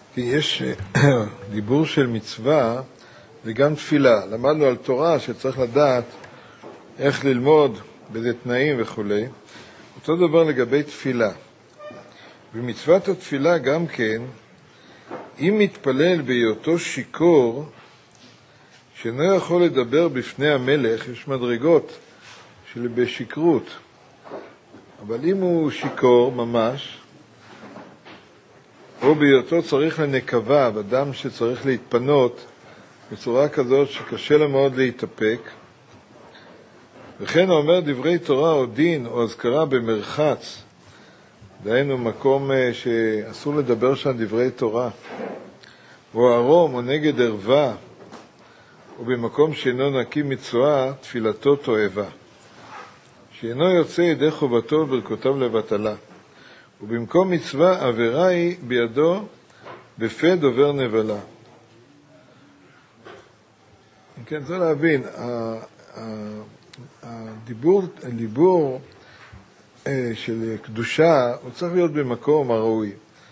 כי יש דיבור של מצווה וגם תפילה. למדנו על תורה שצריך לדעת איך ללמוד, באיזה תנאים וכו'. אותו דבר לגבי תפילה. במצוות התפילה גם כן, אם מתפלל בהיותו שיכור, שאינו יכול לדבר בפני המלך, יש מדרגות של בשכרות. אבל אם הוא שיכור ממש, או בהיותו צריך לנקבה, אדם שצריך להתפנות בצורה כזאת שקשה לו מאוד להתאפק, וכן הוא אומר דברי תורה או דין או הזכרה במרחץ, דהיינו מקום שאסור לדבר שם דברי תורה, או ערום או נגד ערווה, או במקום שאינו נקי מצואה, תפילתו תועבה, שאינו יוצא ידי חובתו וברכותיו לבטלה. ובמקום מצווה עבירה היא בידו בפה דובר נבלה. כן, צריך להבין, הדיבור של קדושה הוא צריך להיות במקום הראוי.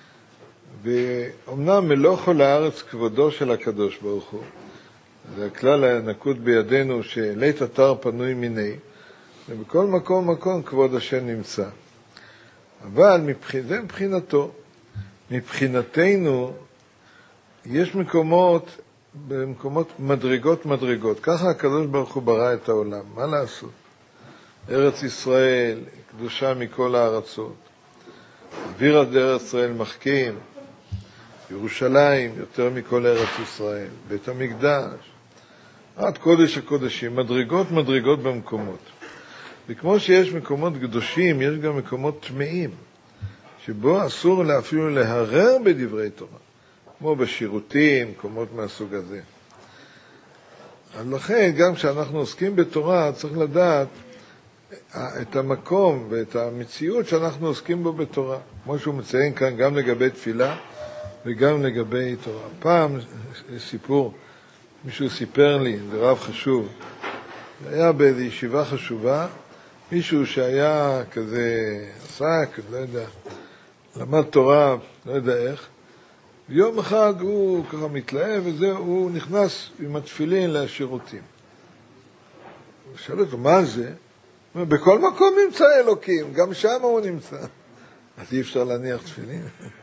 ואומנם מלוא כל הארץ כבודו של הקדוש ברוך הוא. זה הכלל הנקוד בידינו שלית אתר פנוי מיני, ובכל מקום כבוד השם נמצא. אבל זה מבחינתו. מבחינתנו יש במקומות מדרגות. ככה הקדוש ברוך הוא ברא את העולם. מה לעשות? ארץ ישראל קדושה מכל הארצות. אוויר עד ארץ ישראל מחכים. ירושלים יותר מכל ארץ ישראל. בית המקדש. עד קודש הקודשים. מדרגות במקומות. וכמו שיש מקומות קדושים, יש גם מקומות טמאים, שבו אסור אפילו להרר בדברי תורה, כמו בשירותים, מקומות מהסוג הזה. אז לכן, גם כשאנחנו עוסקים בתורה, צריך לדעת את המקום ואת המציאות שאנחנו עוסקים בו בתורה, כמו שהוא מציין כאן גם לגבי תפילה וגם לגבי תורה. פעם סיפור, מישהו סיפר לי, זה רב חשוב, זה היה באיזו ישיבה חשובה, מישהו שהיה כזה עסק, לא יודע, למד תורה, לא יודע איך, ויום אחד הוא ככה מתלהב וזהו, הוא נכנס עם התפילין לשירותים. הוא שאל אותו, מה זה? בכל מקום נמצא אלוקים, גם שם הוא נמצא. אז אי אפשר להניח תפילין.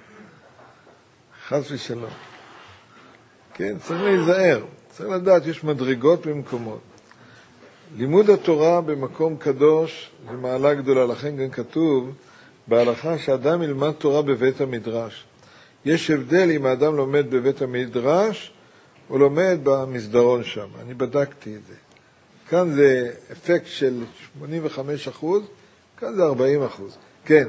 חס ושלום. כן, צריך להיזהר. צריך לדעת, יש מדרגות במקומות. לימוד התורה במקום קדוש זה מעלה גדולה, לכן גם כתוב בהלכה שאדם ילמד תורה בבית המדרש. יש הבדל אם האדם לומד בבית המדרש או לומד במסדרון שם. אני בדקתי את זה. כאן זה אפקט של 85%, כאן זה 40%. כן.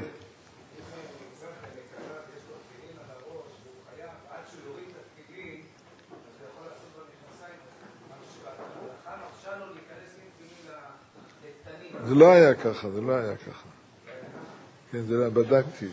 זה לא היה ככה. כן, זה לא, בדקתי.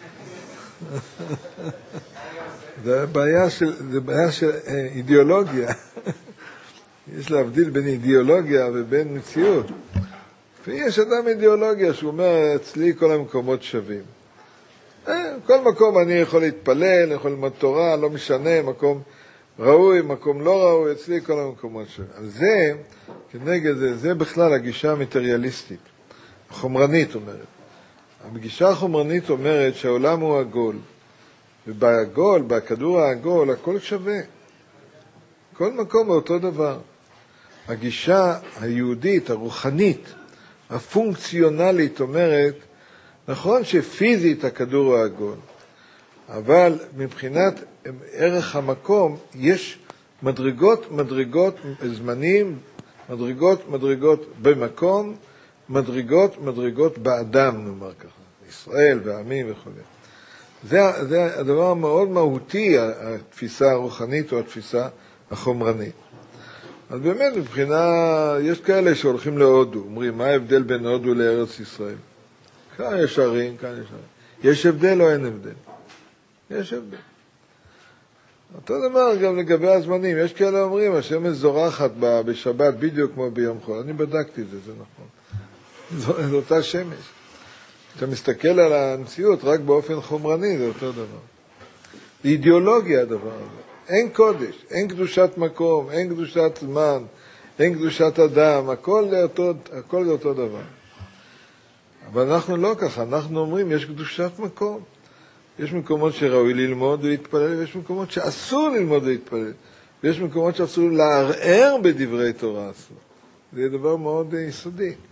זה בעיה של אידיאולוגיה. יש להבדיל בין אידיאולוגיה ובין מציאות. ויש אדם אידיאולוגיה שהוא אומר, אצלי כל המקומות שווים. כל מקום אני יכול להתפלל, אני יכול ללמוד תורה, לא משנה, מקום ראוי, מקום לא ראוי, אצלי כל המקומות שווים. אז זה, כנגד זה בכלל הגישה המטריאליסטית, החומרנית אומרת. הגישה החומרנית אומרת שהעולם הוא עגול, ובעגול, בכדור העגול, הכל שווה. כל מקום הוא אותו דבר. הגישה היהודית, הרוחנית, הפונקציונלית אומרת, נכון שפיזית הכדור הוא עגול, אבל מבחינת ערך המקום יש מדרגות זמנים, מדרגות במקום, מדרגות באדם, נאמר ככה, ישראל והעמים וכו'. זה הדבר המאוד מהותי, התפיסה הרוחנית או התפיסה החומרנית. אז באמת מבחינה, יש כאלה שהולכים להודו, אומרים, מה ההבדל בין הודו לארץ ישראל? כאן יש ערים, כאן יש ערים. יש הבדל או אין הבדל? יש הבדל. אותו דבר גם לגבי הזמנים, יש כאלה אומרים, השמש זורחת בשבת בדיוק כמו ביום חול. אני בדקתי את זה, זה נכון. זו אותה שמש. אתה מסתכל על המציאות רק באופן חומרני, זה אותו דבר. זה אידיאולוגיה הדבר הזה. אין קודש, אין קדושת מקום, אין קדושת זמן, אין קדושת אדם, הכל זה אותו דבר. אבל אנחנו לא ככה, אנחנו אומרים יש קדושת מקום. יש מקומות שראוי ללמוד ולהתפלל, ויש מקומות שאסור ללמוד ולהתפלל. ויש מקומות שאסור לערער בדברי תורה אסור. זה דבר מאוד יסודי.